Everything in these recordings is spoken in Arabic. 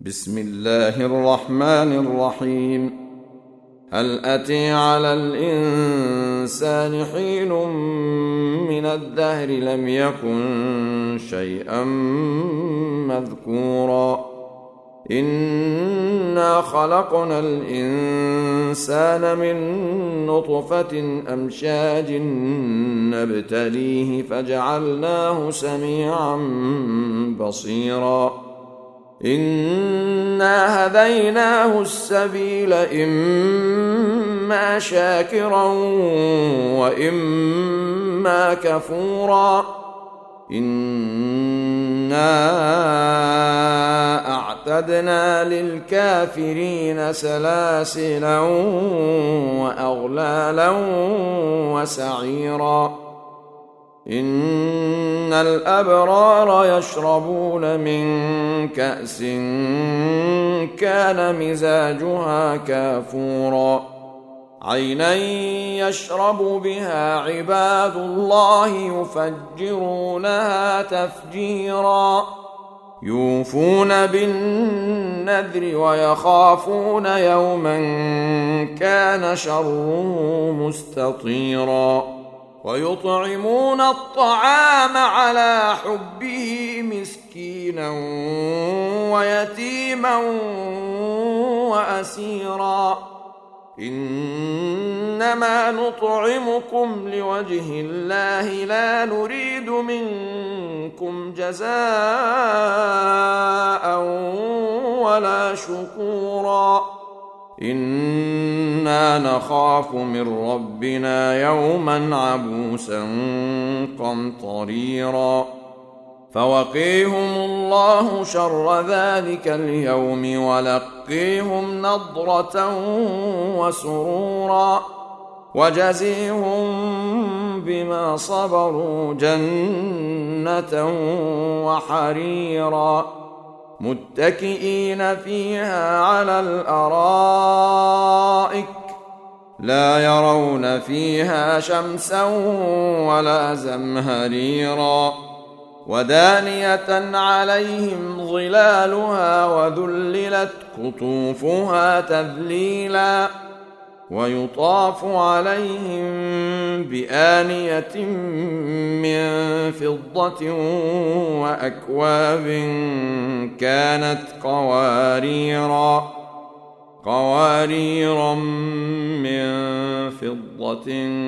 بسم الله الرحمن الرحيم. هل أتى على الإنسان حين من الدهر لم يكن شيئا مذكورا إنا خلقنا الإنسان من نطفة أمشاج نبتليه فجعلناه سميعا بصيرا إنا هديناه السبيل إما شاكرا وإما كفورا إنا أعتدنا للكافرين سلاسلا وأغلالا وسعيرا إن الأبرار يشربون من كأس كان مزاجها كافورا عينا يشرب بها عباد الله يفجرونها تفجيرا يوفون بالنذر ويخافون يوما كان شره مستطيرا ويطعمون الطعام على حبه مسكينا ويتيما وأسيرا إنما نطعمكم لوجه الله لا نريد منكم جزاء ولا شكورا إنا نخاف من ربنا يوما عبوسا قمطريرا فوقيهم الله شر ذلك اليوم ولقيهم نضرة وسرورا وجزيهم بما صبروا جنة وحريرا متكئين فيها على الأرائك لا يرون فيها شمسا ولا زمهريرا ودانية عليهم ظلالها وذللت قطوفها تذليلا ويطاف عليهم بآنية من فضة وأكواب كانت قواريرا من فضة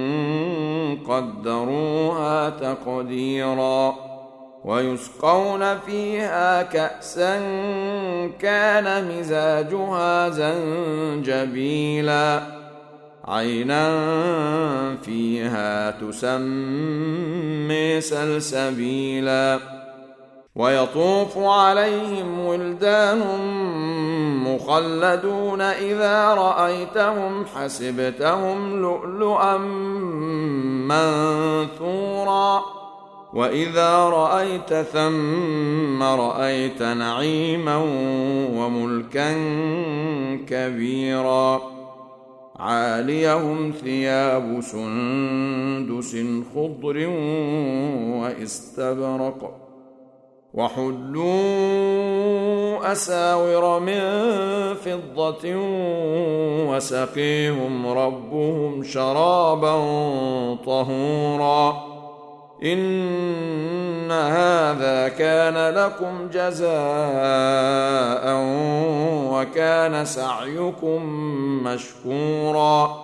قدروها تقديرا ويسقون فيها كأسا كان مزاجها زنجبيلا عينا فيها تسمى سلسبيلا ويطوف عليهم ولدان مخلدون إذا رأيتهم حسبتهم لؤلؤا منثورا وإذا رأيت ثم رأيت نعيما وملكا كبيرا عاليهم ثياب سندس خضر واستبرق وحلوا أساور من فضة وسقيهم ربهم شرابا طهورا إن هذا كان لكم جزاء وكان سعيكم مشكورا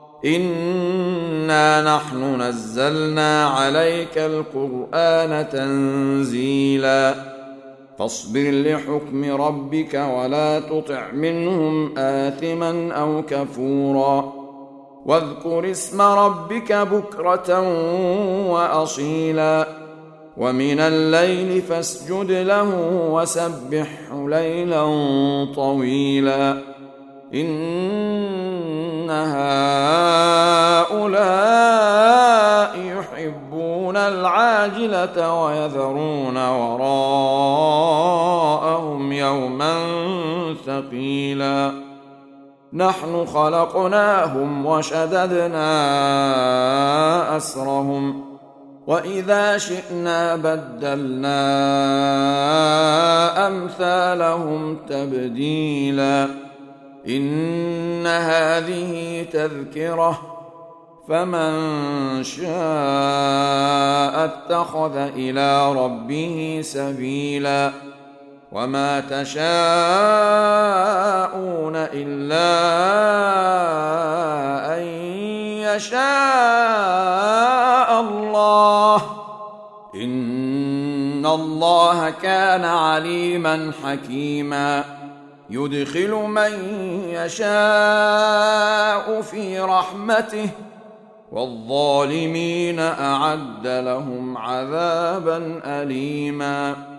إنا نحن نزلنا عليك القرآن تنزيلا فاصبر لحكم ربك ولا تطع منهم آثما أو كفورا واذكر اسم ربك بكرة وأصيلا ومن الليل فاسجد له وسبحه ليلا طويلا إن هؤلاء يحبون العاجلة ويذرون وراءهم يوما ثقيلا نحن خلقناهم وشددنا أسرهم وإذا شئنا بدلنا أمثالهم تبديلا إن هذه تذكرة فمن شاء اتخذ إلى ربه سبيلا وما تشاءون إلا أن يشاء الله إن الله كان عليما حكيما يدخل من يشاء في رحمته والظالمين أعد لهم عذابا أليما